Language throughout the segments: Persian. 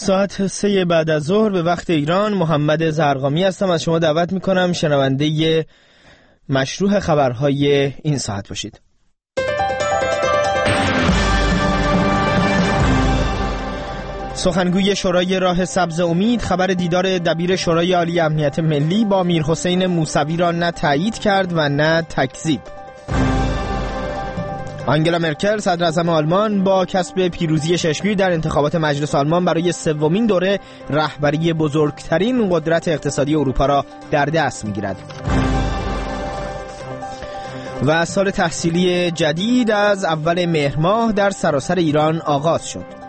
ساعت 3 بعد از ظهر به وقت ایران. محمد زرقامی هستم. از شما دعوت میکنم شنونده مشروع خبرهای این ساعت باشید. سخنگوی شورای راه سبز امید خبر دیدار دبیر شورای عالی امنیت ملی با میرحسین موسوی را نه تایید کرد و نه تکذیب. آنگلا مرکل صدر اعظم آلمان با کسب پیروزی ششگیر در انتخابات مجلس آلمان برای سومین دوره رهبری بزرگترین قدرت اقتصادی اروپا را در دست می‌گیرد. و سال تحصیلی جدید از اول مهر ماه در سراسر ایران آغاز شد.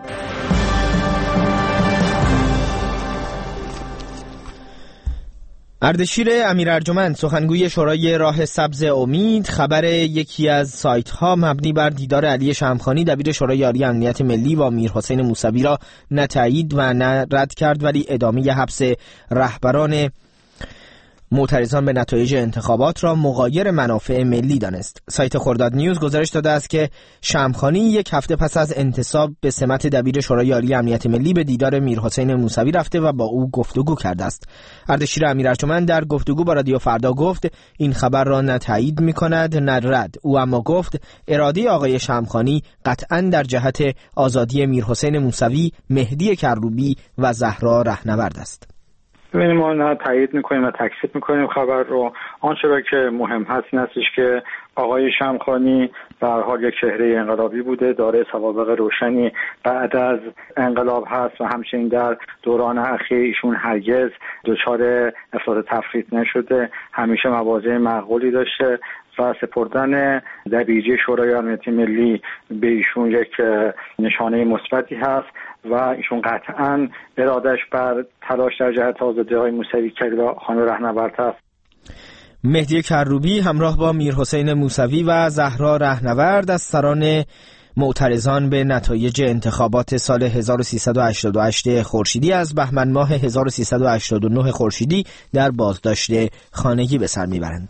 اردشیر امیرارجمند سخنگوی شورای راه سبز امید خبر یکی از سایت ها مبنی بر دیدار علی شمخانی دبیر شورای عالی امنیت ملی با میرحسین موسوی را نه تایید و نه رد کرد، ولی ادامه حبس رهبران معترضان به نتایج انتخابات را مغایر منافع ملی دانست. سایت خرداد نیوز گزارش داده است که شمخانی یک هفته پس از انتصاب به سمت دبیر شورای عالی امنیت ملی به دیدار میرحسین موسوی رفته و با او گفتگو کرده است. اردشیر امیرارجمند در گفتگو با رادیو فردا گفت این خبر را نه تایید می‌کند نه رد. او اما گفت اراده آقای شمخانی قطعاً در جهت آزادی میرحسین موسوی، مهدی کروبی و زهرا رهنورد است. ببینیم ما نه تایید میکنیم و تکذیب میکنیم خبر رو. آنچه را که مهم هست این هستش که آقای شمخانی به هر حال یک چهره انقلابی بوده، دارای سوابق روشنی بعد از انقلاب هست و همچنین در دوران اخیر ایشون هرگز دچار افراط تفریط نشده، همیشه مواضع معقولی داشته و سپردن دبیری شورای امنیت ملی به ایشون یک نشانه مثبتی هست و ایشون قطعاً ارادش بر تلاش در جهت آزادی های موسوی خانم رهنورد است. مهدی کروبی همراه با میرحسین موسوی و زهرا رهنورد از سران معترضان به نتایج انتخابات سال 1388 خورشیدی از بهمن ماه 1389 خورشیدی در بازداشت خانگی به سر میبرند.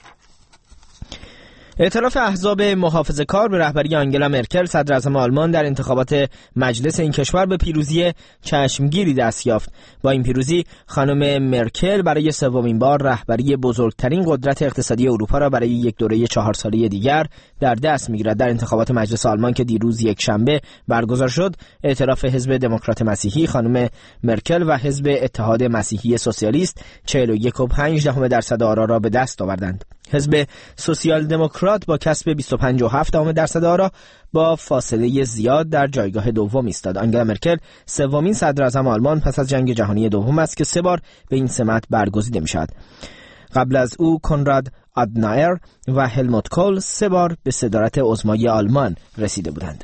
ائتلاف احزاب محافظه‌کار به رهبری آنگلا مرکل صدر اعظم آلمان در انتخابات مجلس این کشور به پیروزی چشمگیری دست یافت. با این پیروزی خانم مرکل برای سومین بار رهبری بزرگترین قدرت اقتصادی اروپا را برای یک دوره 4 ساله دیگر در دست می‌گیرد. در انتخابات مجلس آلمان که دیروز یک شنبه برگزار شد، ائتلاف حزب دموکرات مسیحی خانم مرکل و حزب اتحاد مسیحی سوسیالیست 41.5% آرا را به دست آوردند. حزب سوسیال دموکرات با کسب 25.7% آرا با فاصله زیاد در جایگاه دوم ایستاد. آنگلا مرکل سومین صدر اعظم آلمان پس از جنگ جهانی دوم است که 3 بار به این سمت برگزیده می شود. قبل از او کنراد آدنایر و هلموت کول 3 بار به صدارت عظمای آلمان رسیده بودند.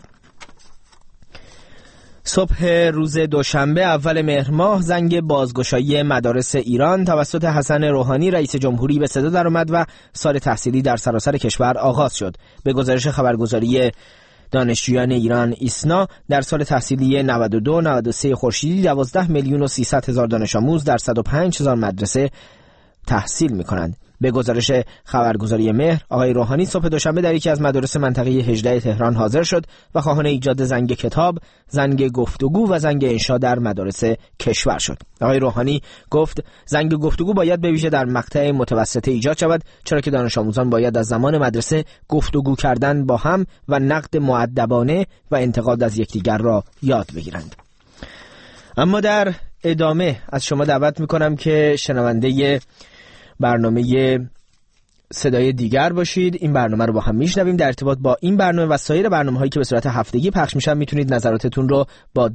صبح روز دوشنبه اول مهر ماه زنگ بازگشایی مدارس ایران توسط حسن روحانی رئیس جمهوری به صدا درآمد و سال تحصیلی در سراسر کشور آغاز شد. به گزارش خبرگزاری دانشجویان ایران ایسنا در سال تحصیلی 92-93 خورشیدی 12,300,000 دانش آموز در 105,000 مدرسه تحصیل می‌کنند. به گزارش خبرگزاری مهر، آقای روحانی صبح دوشنبه در یکی از مدارس منطقه 18 تهران حاضر شد و خواهان ایجاد زنگ کتاب، زنگ گفتگو و زنگ انشا در مدارس کشور شد. آقای روحانی گفت زنگ گفتگو باید به ویژه در مقطع متوسطه ایجاد شود، چرا که دانش آموزان باید از زمان مدرسه گفتگو کردن با هم و نقد مؤدبانه و انتقاد از یکدیگر را یاد بگیرند. اما در ادامه از شما دعوت می‌کنم که شنونده برنامه صدای دیگر باشید. این برنامه رو با هم میشنویم. در ارتباط با این برنامه و سایر برنامه‌هایی که به صورت هفتگی پخش میشن میتونید نظراتتون رو با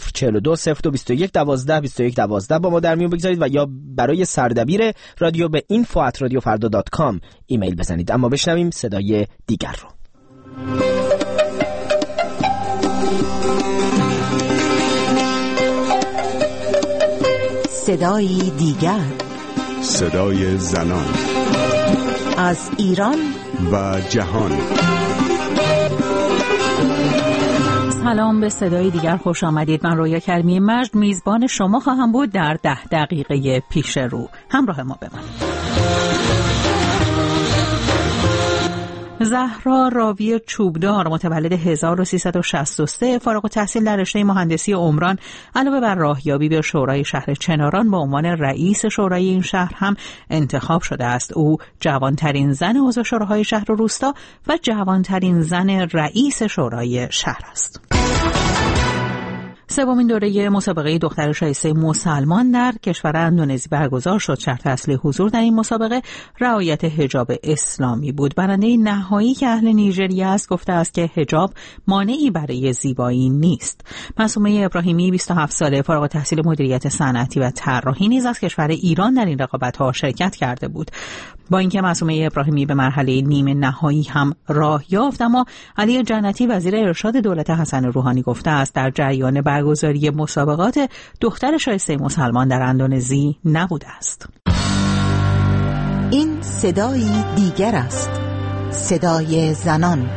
2042022112 با ما در میون بگذارید و یا برای سردبیر رادیو به info@radiofarda.com ایمیل بزنید. اما بشنویم صدای دیگر رو. صدای دیگر، صدای زنان از ایران و جهان. سلام، به صدای دیگر خوش آمدید. من رویا کریمی مجد میزبان شما خواهم بود در 10 دقیقه پیش رو. همراه ما بمانید. زهرا راوی چوبدار متولد 1363 فارغ التحصیل در رشته مهندسی عمران علاوه بر راهیابی به شورای شهر چناران به عنوان رئیس شورای این شهر هم انتخاب شده است. او جوانترین زن عضو شوراهای شهر و روستا و جوانترین زن رئیس شورای شهر است. سومین دوره مسابقه دختر شایسته مسلمان در کشور اندونزی برگزار شد. شرط اصلی حضور در این مسابقه رعایت حجاب اسلامی بود. برنده نهایی که اهل نیجریه است گفته است که حجاب مانعی برای زیبایی نیست. معصومه ابراهیمی 27 ساله فارغ التحصیل مدیریت صنعتی و طراحی نیز از کشور ایران در این رقابت‌ها شرکت کرده بود. با اینکه معصومه ابراهیمی به مرحله نیمه نهایی هم راه یافت، اما علی جنتی وزیر ارشاد دولت حسن روحانی گفته است در جریان برگزاری مسابقات دختر شایسته مسلمان در اندونزی نبوده است. این صدای دیگر است، صدای زنان.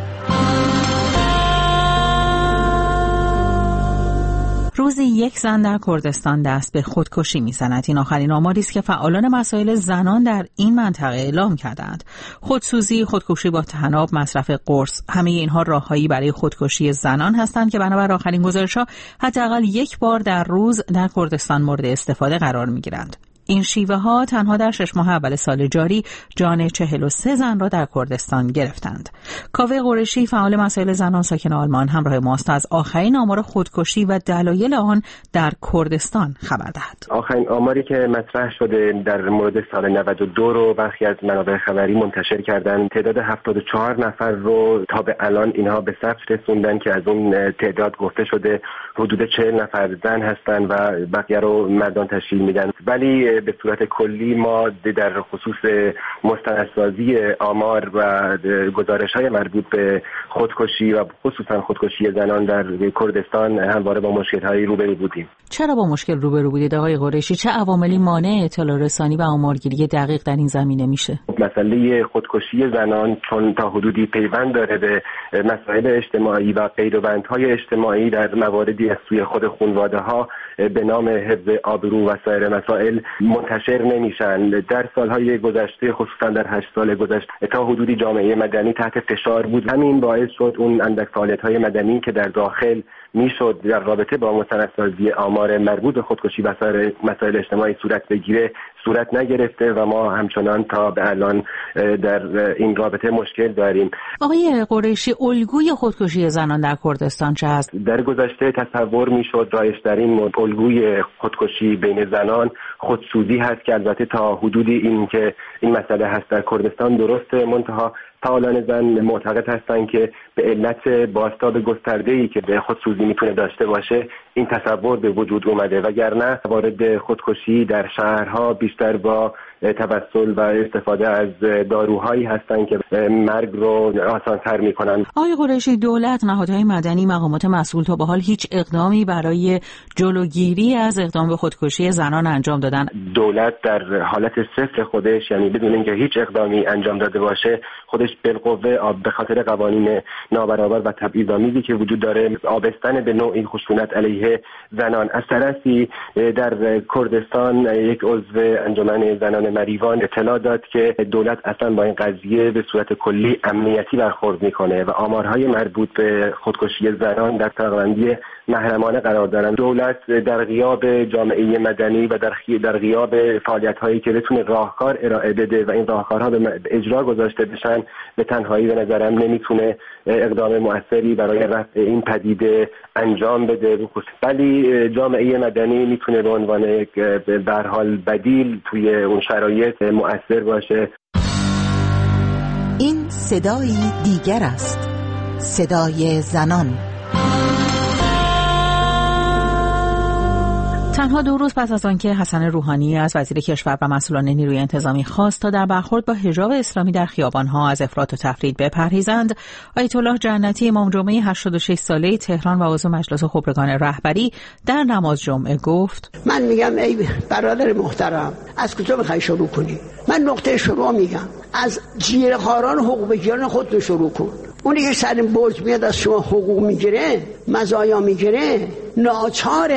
روزی یک زن در کردستان دست به خودکشی می‌زند. این آخرین آماری است که فعالان مسائل زنان در این منطقه اعلام کردند. خودسوزی، خودکشی با طناب، مصرف قرص، همه اینها راههایی برای خودکشی زنان هستند که بنابر آخرین گزارش‌ها حداقل یک بار در روز در کردستان مورد استفاده قرار می‌گیرند. این شیوه ها تنها در 6 ماه اول سال جاری جان 43 زن را در کردستان گرفتند. کاوه قریشی فعال مسائل زنان ساکن آلمان همراه ماست از آخرین آمار خودکشی و دلایل آن در کردستان خبر دهد. آخرین آماری که مطرح شده در مورد سال 92 رو برخی از منابع خبری منتشر کردن. تعداد 74 نفر رو تا به الان اینها به ثبت رسوندن که از اون تعداد گفته شده حدود 40 نفر زن هستن و بقیه رو مردان تشکیل میدن. ولی به صورت کلی ما در خصوص مستندسازی آمار و گزارش‌های مربوط به خودکشی و خصوصا خودکشی زنان در کردستان همواره با مشکل‌هایی روبرو بودیم. چرا با مشکل روبرو بودید آقای قریشی؟ چه عواملی مانع اطلاع رسانی و آمارگیری دقیق در این زمینه میشه؟ مسئله خودکشی زنان چون تا حدودی پیوند داره به مسائل اجتماعی و پیوندهای اجتماعی در مواردی از سوی خود خانواده‌ها به نام حفظ آبرو و سایر مسائل منتشر نمیشن. در سالهای گذشته خصوصا در 8 سال گذشته تا حدودی جامعه مدنی تحت فشار بود. همین باعث شد اون اندک فعالیت‌های مدنی که در داخل میشد در رابطه با مستندسازی آمار مربوط به خودکشی و سایر مسائل اجتماعی صورت بگیره صورت نگرفته و ما همچنان تا به الان در این رابطه مشکل داریم. آقای قریشی، الگوی خودکشی زنان در کردستان چه است؟ در گذشته تصور میشد رایج‌ترین الگوی خودکشی بین زنان خودسوزی هست که البته تا حدودی این که این مسئله هست در کردستان درسته، منتها فعالان زن معتقد هستند که به علت بازتاب گسترده‌ای که به خودسوزی میتونه داشته باشه این تصور به وجود اومده، وگرنه موارد خودکشی در شهرها بیشتر با توسل و استفاده از داروهایی هستند که مرگ رو آسان‌تر میکنن. آقای قریشی، دولت، نهادهای مدنی، مقامات مسئول تا به حال هیچ اقدامی برای جلوگیری از اقدام به خودکشی زنان انجام دادن؟ دولت در حالت صفر خودش، یعنی بدون اینکه هیچ اقدامی انجام داده باشه، خودش بالقوه به خاطر قوانین نابرابر و تبعیض‌آمیزی که وجود داره آبستن به نوعی خشونت علیه زنان. از طرفی در کردستان یک عضو انجمن زنان مریوان اطلاع داد که دولت اصلا با این قضیه به صورت کلی امنیتی برخورد میکنه و آمارهای مربوط به خودکشی زنان در طبقه‌بندی محرمانه قرار دارن. دولت در غیاب جامعه مدنی و در غیاب فعالیت‌هایی که بتونه راهکار ارائه بده و این راهکارها به اجرا گذاشته بشن، به تنهایی به نظرم نمیتونه اقدام مؤثری برای رفع این پدیده انجام بده. ولی جامعه مدنی میتونه به عنوان به هر حال بدیل توی اون شرایط مؤثر باشه. این صدای دیگر است، صدای زنان. تنها 2 روز پس از آنکه حسن روحانی از وزیر کشور و مسئولان نیروی انتظامی خواست تا در برخورد با حجاب اسلامی در خیابان‌ها از افراط و تفرید بپرهیزند، آیت الله جنتی امام جمعه 86 ساله تهران و عضو مجلس خبرگان رهبری در نماز جمعه گفت: من میگم ای برادر محترم، از کجا میخوای شروع کنی؟ من نقطه شروع میگم از جیره‌خواران حقوق بگیران خودت شروع کن. اونی که سر برج میاد از شما حقوق میگیره، مزایا میگیره، ناچاره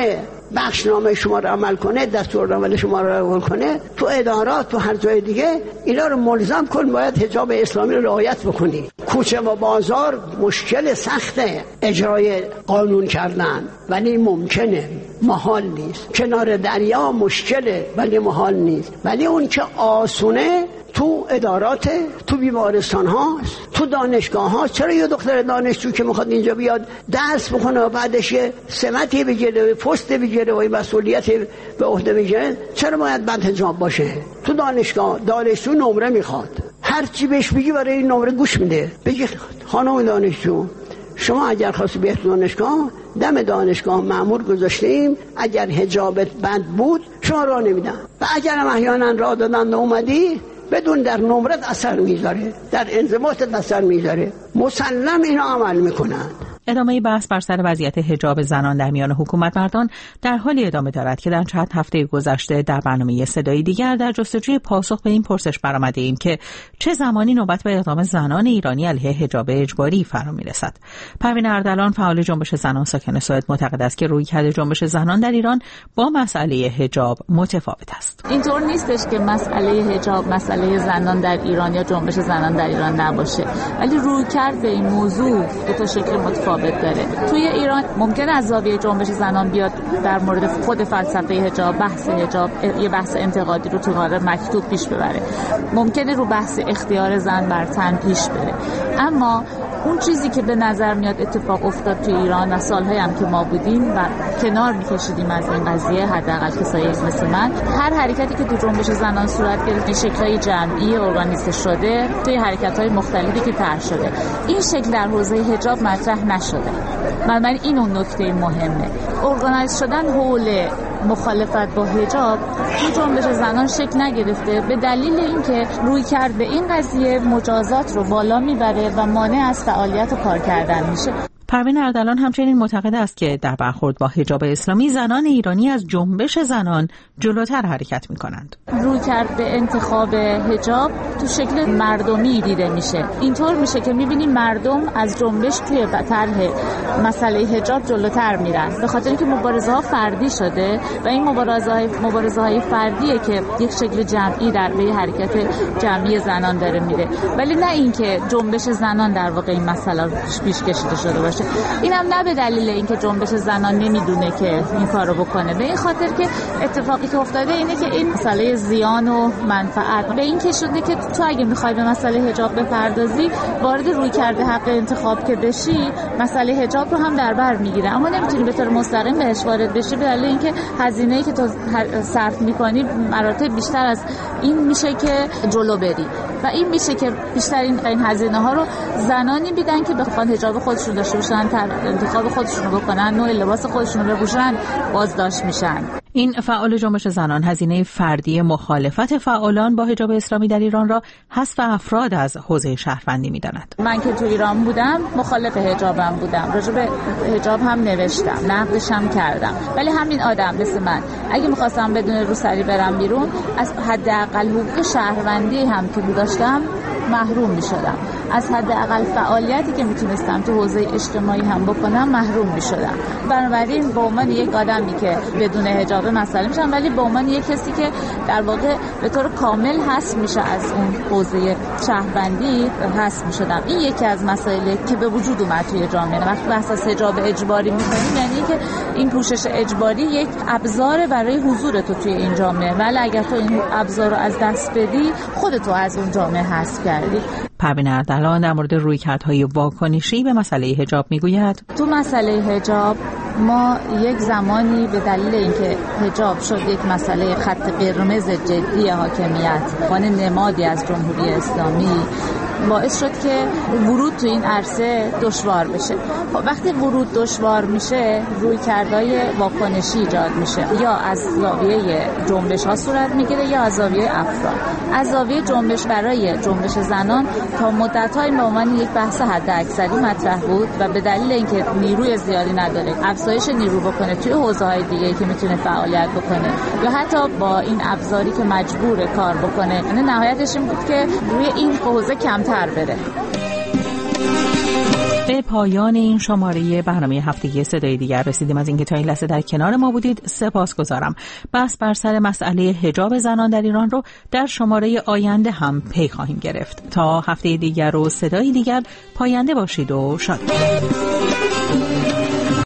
بخشنامه شما رو عمل کنه، دستورالعمل شما رو عمل کنه، تو ادارات تو هر جای دیگه اینا رو ملزم کن باید حجاب اسلامی رو رعایت بکنی. کوچه و بازار مشکل سخته اجرای قانون کردن ولی ممکنه، محال نیست. کنار دریا مشکله ولی محال نیست. ولی اون که آسونه تو ادارات، تو بیمارستان هاست، تو دانشگاه هاست. چرا یه دختر دانشجو که میخواد اینجا بیاد درس بکنه و بعدش یه سمتی بگیره، پست بگیره و مسئولیت به عهده بگیره، چرا باید بد حجاب باشه؟ تو دانشگاه دانشجو نمره میخواد، هر چی بهش بگی برای این نمره گوش میده. بگی خانم دانشجو شما اگر خواستی بیاد دانشگاه، دم دانشگاه مأمور گذاشتیم، اگر حجابت بند بود شما راه نمیدن و اگر احیانا راه دادن اومدی بدون در نمرت اثر میذاره، در انضباطت اثر میذاره. مسلم اینا عمل میکنن. ادامه بحث بر سر وضعیت حجاب زنان در میان حکومت مردان در حالی ادامه دارد که در چند هفته گذشته در برنامه صدای دیگر در جستجوی پاسخ به این پرسش برآمده ایم که چه زمانی نوبت به اقدام زنان ایرانی علیه حجاب اجباری فرا میرسد. پروین اردلان فعال جنبش زنان ساکن سوئد معتقد است که رویکرد جنبش زنان در ایران با مسئله حجاب متفاوت است. اینطور نیستش که مسئله حجاب مسئله زنان در ایران یا جنبش زنان در ایران نباشه، ولی رویکرد به این موضوع دو تا شکل متفاوت داره. توی ایران ممکن از زاویه جنبش زنان بیاد در مورد خود فلسفه حجاب، بحث حجاب، یه بحث انتقادی رو تو قالب مکتوب پیش ببره. ممکنه رو بحث اختیار زن بر تن پیش بره. اما اون چیزی که به نظر میاد اتفاق افتاد توی ایران و سالهایی هم که ما بودیم و کنار میکشیدیم از این قضیه، حداقل کسایی مثل من، هر حرکتی که تو جنبش زنان صورت گرفت به شکل‌های جمعی ارگانیزه شده، توی حرکت‌های مختلفی که طرح شده، این شکل در حوزه حجاب مطرح نشده. من این اون نکته مهمه. ارگانیز شدن حول مخالفت با حجاب تو جنبش زنان شکل نگرفته به دلیل اینکه روی کرد به این قضیه مجازات رو بالا میبره و مانع از فعالیت و کار کردن میشه. پروین اردلان همچنین معتقد است که در برخورد با حجاب اسلامی زنان ایرانی از جنبش زنان جلوتر حرکت می‌کنند. رویکرد به انتخاب حجاب تو شکل مردمی دیده میشه. اینطور میشه که می‌بینیم مردم از جنبش توی طرح مسئله حجاب جلوتر میرن، به خاطر اینکه مبارزه‌ها فردی شده و این مبارزه‌های فردیه که یک شکل جمعی در به حرکت جمعی زنان داره میره، ولی نه اینکه جنبش زنان در واقع این مسئله رو پیش کشیده شده باشه. اینم نه به دلیل اینکه جنبش زنان نمیدونه که این کارو بکنه، به این خاطر که اتفاقی که افتاده اینه که این مسئله زیان و منفعت به این که شده که تو اگه میخوای به مسئله حجاب بپردازی، وارد رویکرد حق انتخاب که بشی، مسئله حجاب رو هم در بر میگیره، اما نمیتونی به طور مستقیم بهش وارد بشی به دلیل اینکه هزینه‌ای که تو صرف میکنی مراتب بیشتر از این میشه که جلو بری و این میشه که بیشتر این هزینه ها رو زنانی میدن که بخوان حجاب خودشون داشته باشن، انتخاب خودشون رو بکنن، نوع لباس خودشون رو بپوشن، بازداشت میشن. این فعال جنبش زنان هزینه فردی مخالفت فعالان با حجاب اسلامی در ایران را حذف افراد از حوزه شهروندی می‌داند. من که تو ایران بودم مخالف حجابم بودم، راجع به حجاب هم نوشتم، نقدش هم کردم، ولی همین آدم مثل من اگه می‌خواستم بدون روسری برم بیرون، از حداقل حقوق شهروندی هم که داشتم محروم می‌شدم، از حداقل فعالیتی که میتونستم تو حوزه اجتماعی هم بکنم محروم میشدم. بنابراین به عنوان یک آدمی که بدون حجاب مسئله میشم، ولی به عنوان یک کسی که در واقع به طور کامل حذف میشه از اون حوزه شهروندی حذف میشدم. این یکی از مسائلی که به وجود اومد توی جامعه. وقتی بحث از حجاب اجباری میکنیم یعنی که این پوشش اجباری یک ابزار برای حضور تو توی این جامعه، ولی اگر تو این ابزار رو از دست بدی خودت رو از اون جامعه حذف کردی. پروین اردلان در مورد رویکردهای واکنشی به مسئله حجاب میگوید تو مسئله حجاب ما یک زمانی به دلیل اینکه حجاب شد یک مسئله خط قرمز جدی حاکمیت، وان نمادی از جمهوری اسلامی، باعث شد که ورود تو این عرصه دشوار بشه. وقتی ورود دشوار میشه رویکردهای واکنشی ایجاد میشه، یا از زاویه جنبش ها صورت میگیره یا از زاویه افراد. از زاویه جنبش برای جنبش زنان تا مدت‌های به عنوان یک بحث حداکثری مطرح بود و به دلیل اینکه نیروی زیادی نداره افزایش نیرو بکنه توی حوزه‌های دیگه که میتونه فعالیت بکنه یا حتی با این ابزاری که مجبور کار بکنه، یعنی نهایتش این بود که روی این حوزه کمتر بره. به پایان این شماره برنامه هفتگی صدای دیگر رسیدیم. از اینکه تا این لحظه در کنار ما بودید سپاسگزارم. بحث بر سر مسئله حجاب زنان در ایران رو در شماره آینده هم پی خواهیم گرفت. تا هفته دیگر و صدای دیگر، پاینده باشید و شاد باشید.